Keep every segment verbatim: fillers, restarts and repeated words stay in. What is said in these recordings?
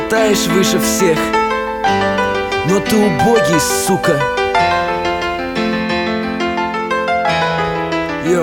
летаешь выше всех, но ты убогий, сука. Йо.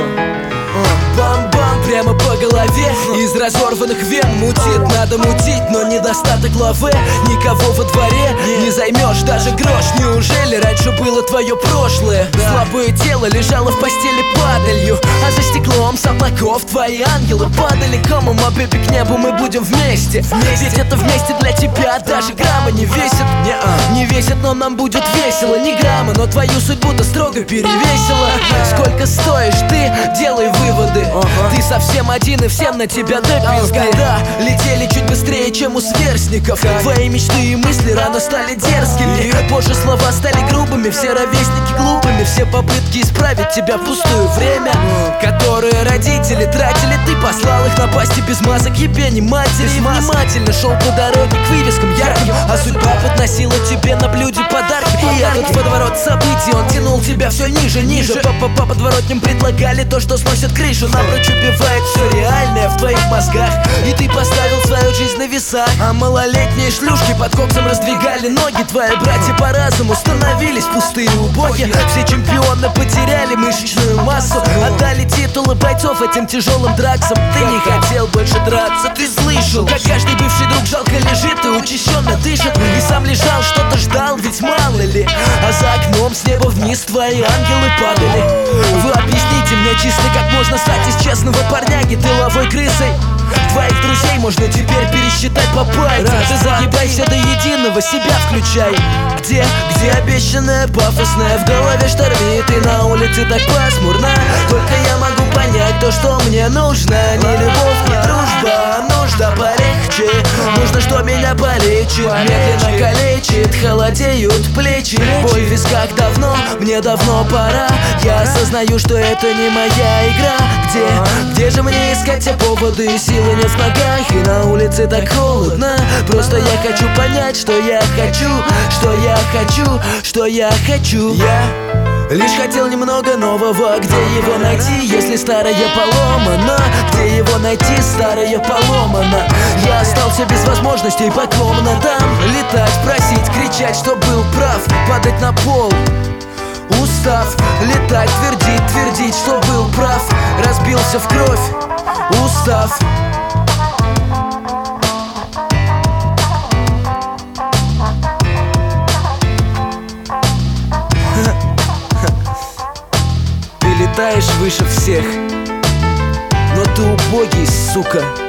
Бам-бам прямо по голове, из разорванных вен мутит. Надо мутить, но недостаток лаве. Никого во дворе не займешь даже грош. Неужели раньше было твое прошлое? Слабое тело лежало в постели падалью, а за стеклом с облаков твои ангелы падали. Кому, ма бэби, к небу мы будем вместе. Ведь это вместе для тебя даже грамма не весит. Не весит, но нам будет весело. Ни грамма, но твою судьбу-то строго перевесила. Сколько стоишь ты, делай выводы. Ты совсем один и всем на тебя допись. Года летели чуть быстрее, чем у сверстников. Твои мечты и мысли рано стали дерзкими. Позже слова стали грубыми, все ровесники глупыми. Все попытки исправить тебя впустую. Время, которое родители тратили, ты послал их на пасти без масок ебени матери. И внимательно шел по дороге к вывескам ярким, а судьба подносила тебе на блюде подарки. И этот водоворот событий, он тянул тебя все ниже, ниже. По, по подворотням предлагали то, что сносит крышу. Напрочь убивает все реальное в твоих мозгах, и ты поставил свою жизнь на весах. А малолетние шлюшки под коксом раздвигали ноги. Твои братья по разуму становились пустые убоги. Все чемпионы потеряли мышечную массу, отдали титулы бойцов этим тяжелым драксам. Ты не хотел больше драться, ты слышал, как каждый бывший друг жалко лежит и учащенно дышит. И сам лежал, что-то ждал, ведь мало ли. А за окном с неба вниз твои ангелы падали. Вы объясните мне чисто, как можно стать из честного парняги тыловой крысой. Твоих друзей можно теперь пересчитать по пальцам. Ты загибайся до единого, себя включай. Где, где обещанное пафосное? В голове штормит и на улице так пасмурно. Только я могу понять то, что мне нужно. Не любовь, не дружба, нужда полегче. Нужно, что меня полечит, медленно калечит. Холодеют плечи, боль в висках давно, мне давно пора. Я осознаю, что это не моя игра. Где, где же мне искать те поводы? Силы нет в ногах и на улице так холодно. Просто я хочу понять, что я хочу, что я хочу, что я хочу. Я лишь хотел немного нового. Где его найти, если старое поломано? Где его найти, старое поломано? Я остался без возможностей по комнатам летать, просить, кричать, что был прав, падать на пол. Устав летать, твердить, твердить, что был прав, разбился в кровь. Устав. Ты летаешь выше всех, но ты убогий, сука.